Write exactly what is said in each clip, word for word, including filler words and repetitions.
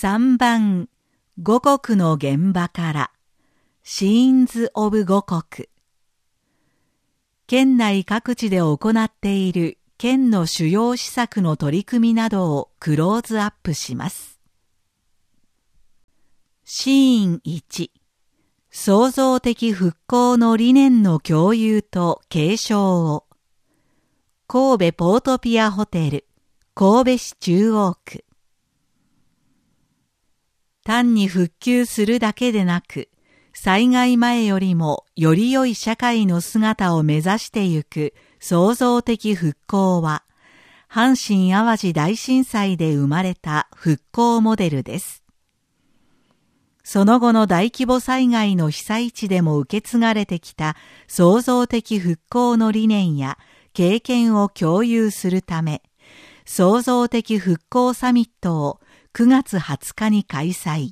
さんばん、五穀の現場から、シーンズ・オブ・五穀。県内各地で行っている県の主要施策の取り組みなどをクローズアップします。シーンいち、創造的復興の理念の共有と継承を。神戸ポートピアホテル、神戸市中央区。単に復旧するだけでなく、災害前よりもより良い社会の姿を目指してゆく創造的復興は、阪神淡路大震災で生まれた復興モデルです。その後の大規模災害の被災地でも受け継がれてきた創造的復興の理念や経験を共有するため、創造的復興サミットをくがつはつかに開催。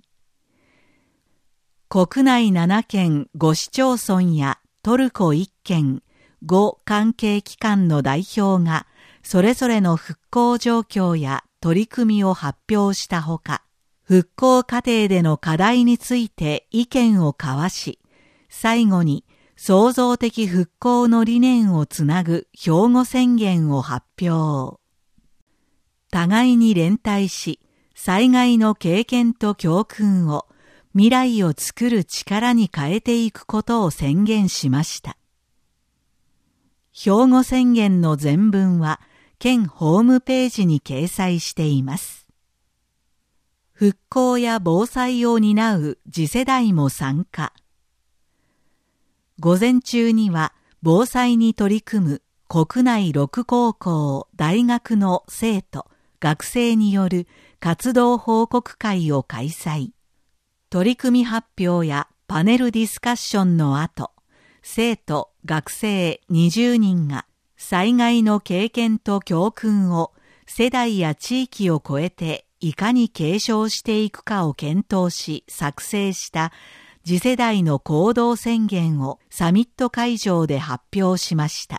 国内ななけんご市町村やトルコいっけんご関係機関の代表がそれぞれの復興状況や取り組みを発表したほか、復興過程での課題について意見を交わし、最後に創造的復興の理念をつなぐ標語宣言を発表。互いに連帯し、災害の経験と教訓を未来を作る力に変えていくことを宣言しました。標語宣言の全文は県ホームページに掲載しています。復興や防災を担う次世代も参加。午前中には防災に取り組む国内ろくこうこう、大学の生徒、学生による活動報告会を開催。取り組み発表やパネルディスカッションの後、生徒、学生にじゅうにんが災害の経験と教訓を世代や地域を超えていかに継承していくかを検討し作成した次世代の行動宣言をサミット会場で発表しました。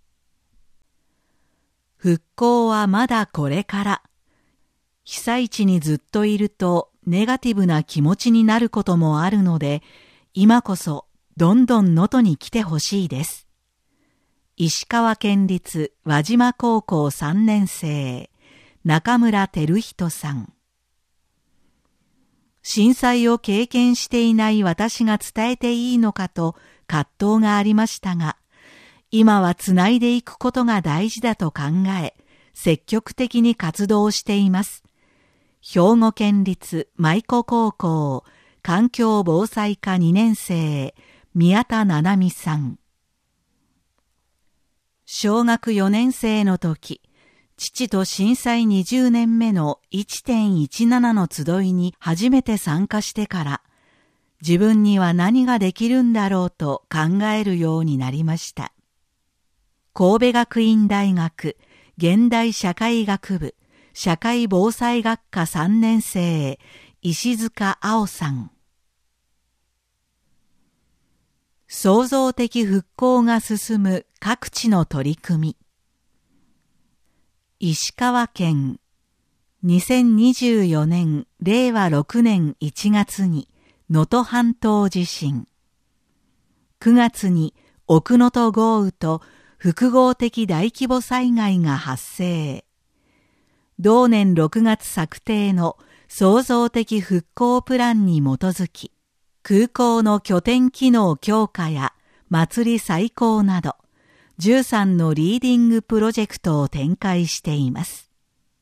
復興はまだこれから。被災地にずっといるとネガティブな気持ちになることもあるので、今こそどんどん能登に来てほしいです。石川県立輪島高校さんねん生、中村照人さん。震災を経験していない私が伝えていいのかと葛藤がありましたが、今はつないでいくことが大事だと考え、積極的に活動しています。兵庫県立舞子高校環境防災科にねん生、宮田七海さん。小学よねん生の時、父と震災にじゅうねんめの いってんいちなな の集いに初めて参加してから、自分には何ができるんだろうと考えるようになりました。神戸学院大学現代社会学部社会防災学科さんねん生、石塚青さん。創造的復興が進む各地の取り組み。石川県、にせんにじゅうよねんれいわろくねんいちがつに能登半島地震。くがつに奥能登豪雨と複合的大規模災害が発生。同年ろくがつ策定の創造的復興プランに基づき、空港の拠点機能強化や祭り再興など、じゅうさんのリーディングプロジェクトを展開しています。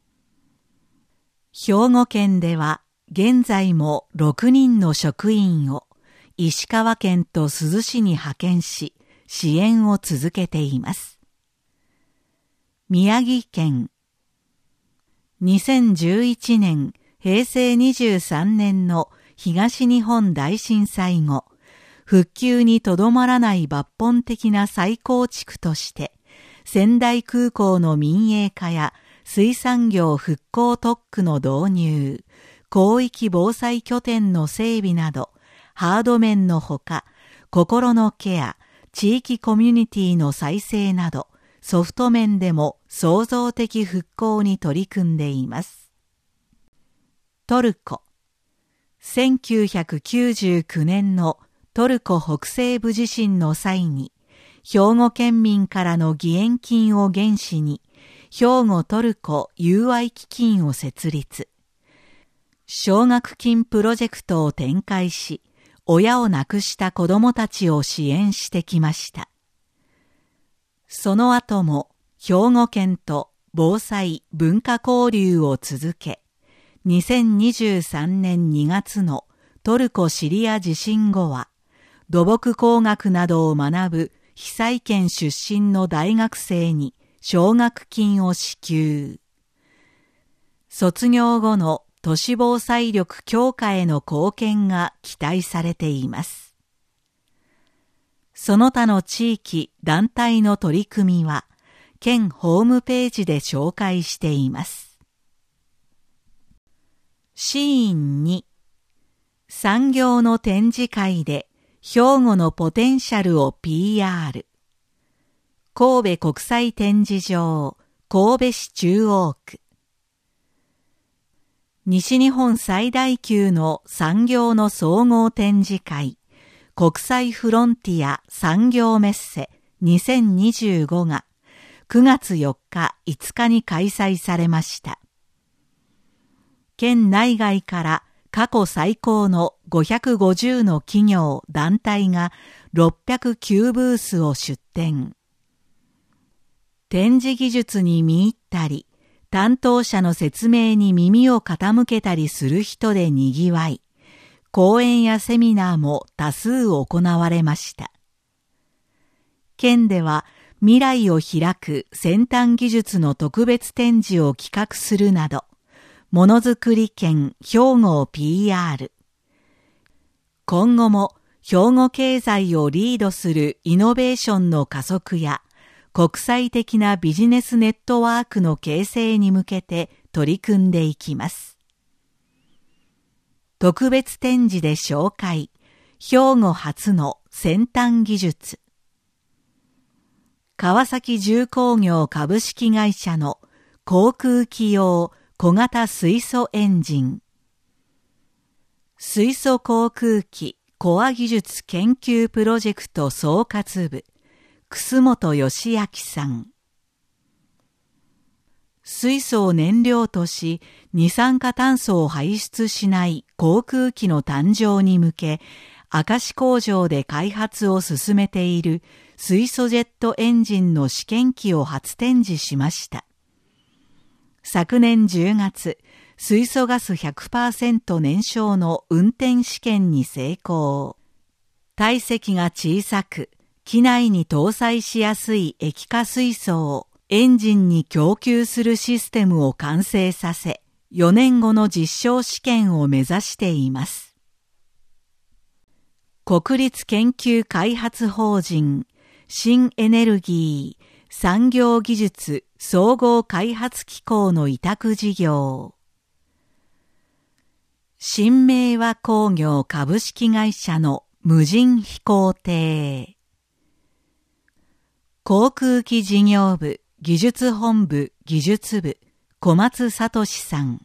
兵庫県では現在もろくにんの職員を石川県と珠洲市に派遣し、支援を続けています。宮城県、にせんじゅういちねんへいせいにじゅうさんねんの東日本大震災後、復旧にとどまらない抜本的な再構築として、仙台空港の民営化や水産業復興特区の導入、広域防災拠点の整備など、ハード面のほか、心のケア、地域コミュニティの再生など、ソフト面でも創造的復興に取り組んでいます。 トルコ。せんきゅうひゃくきゅうじゅうきゅうねんのトルコ北西部地震の際に、兵庫県民からの義援金を原資に、兵庫トルコ友愛基金を設立。奨学金プロジェクトを展開し、親を亡くした子供たちを支援してきました。その後も兵庫県と防災文化交流を続け、にせんにじゅうさんねんにがつのトルコシリア地震後は、土木工学などを学ぶ被災県出身の大学生に奨学金を支給。卒業後の都市防災力強化への貢献が期待されています。その他の地域、団体の取り組みは、県ホームページで紹介しています。シーンに、産業の展示会で兵庫のポテンシャルを ピーアール。神戸国際展示場、神戸市中央区。西日本最大級の産業の総合展示会、国際フロンティア産業メッセにせんにじゅうごがくがつよっか、いつかに開催されました。県内外から過去最高のごひゃくごじゅうの企業・団体がろっぴゃくきゅうブースを出展。展示技術に見入ったり、担当者の説明に耳を傾けたりする人でにぎわい、講演やセミナーも多数行われました。県では未来を開く先端技術の特別展示を企画するなど、ものづくり県兵庫を ピーアール。今後も兵庫経済をリードするイノベーションの加速や、国際的なビジネスネットワークの形成に向けて取り組んでいきます。特別展示で紹介、兵庫初の先端技術。川崎重工業株式会社の航空機用小型水素エンジン。水素航空機コア技術研究プロジェクト総括部、楠本義明さん。水素を燃料とし、二酸化炭素を排出しない航空機の誕生に向け、明石工場で開発を進めている水素ジェットエンジンの試験機を初展示しました。昨年じゅうがつ、水素ガス ひゃくパーセント 燃焼の運転試験に成功。体積が小さく、機内に搭載しやすい液化水素をエンジンに供給するシステムを完成させ、よねんごの実証試験を目指しています。国立研究開発法人新エネルギー産業技術総合開発機構の委託事業。新明和工業株式会社の無人飛行艇。航空機事業部技術本部技術部小松聡さん。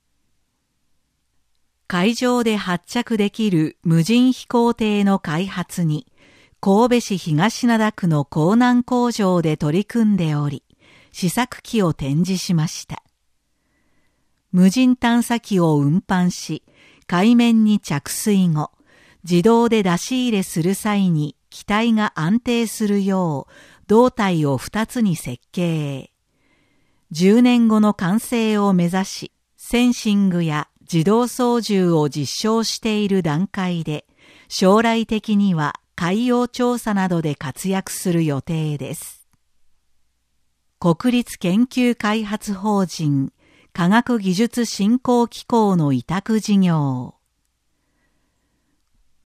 海上で発着できる無人飛行艇の開発に神戸市東灘区の港南工場で取り組んでおり、試作機を展示しました。無人探査機を運搬し、海面に着水後、自動で出し入れする際に機体が安定するよう、胴体をふたつに設計。じゅうねんごの完成を目指し、センシングや自動操縦を実証している段階で、将来的には海洋調査などで活躍する予定です。国立研究開発法人科学技術振興機構の委託事業。